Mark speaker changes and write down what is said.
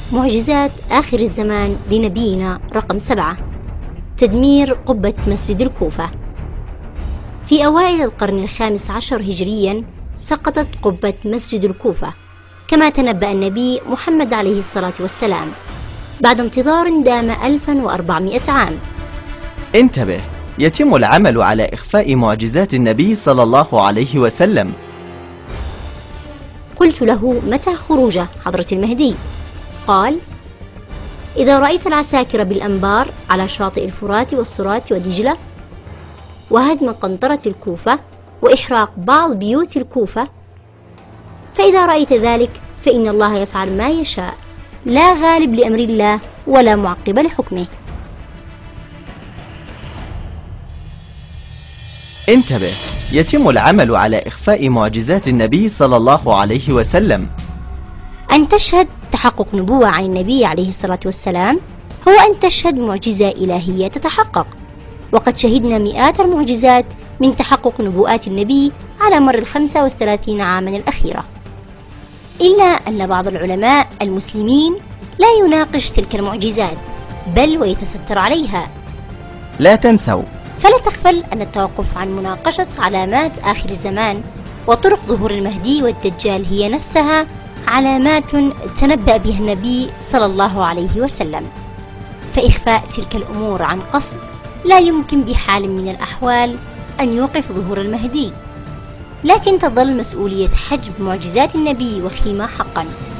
Speaker 1: معجزات آخر الزمان لنبينا رقم 7: تدمير قبة مسجد الكوفة. في أوائل القرن الخامس عشر هجريا سقطت قبة مسجد الكوفة كما تنبأ النبي محمد عليه الصلاة والسلام بعد انتظار دام 1400 عام.
Speaker 2: انتبه، يتم العمل على إخفاء معجزات النبي صلى الله عليه وسلم.
Speaker 1: قلت له: متى خروجه حضرة المهدي؟ قال: إذا رأيت العساكر بالأنبار على شاطئ الفرات والصرات ودجلة، وهدم قنطرة الكوفة، وإحراق بعض بيوت الكوفة، فإذا رأيت ذلك فإن الله يفعل ما يشاء، لا غالب لأمر الله ولا معقب لحكمه.
Speaker 2: انتبه، يتم العمل على إخفاء معجزات النبي صلى الله عليه وسلم.
Speaker 1: أن تشهد تحقق نبوة عن النبي عليه الصلاة والسلام هو أن تشهد معجزة إلهية تتحقق، وقد شهدنا مئات المعجزات من تحقق نبوءات النبي على مر 35 عاما الأخيرة، إلا أن بعض العلماء المسلمين لا يناقش تلك المعجزات بل ويتستر عليها.
Speaker 2: لا تنسوا،
Speaker 1: فلا تغفل أن التوقف عن مناقشة علامات آخر الزمان وطرق ظهور المهدي والدجال هي نفسها علامات تنبأ بها النبي صلى الله عليه وسلم، فإخفاء تلك الأمور عن قصد لا يمكن بحال من الأحوال أن يوقف ظهور المهدي، لكن تظل مسؤولية حجب معجزات النبي وخيمة حقا.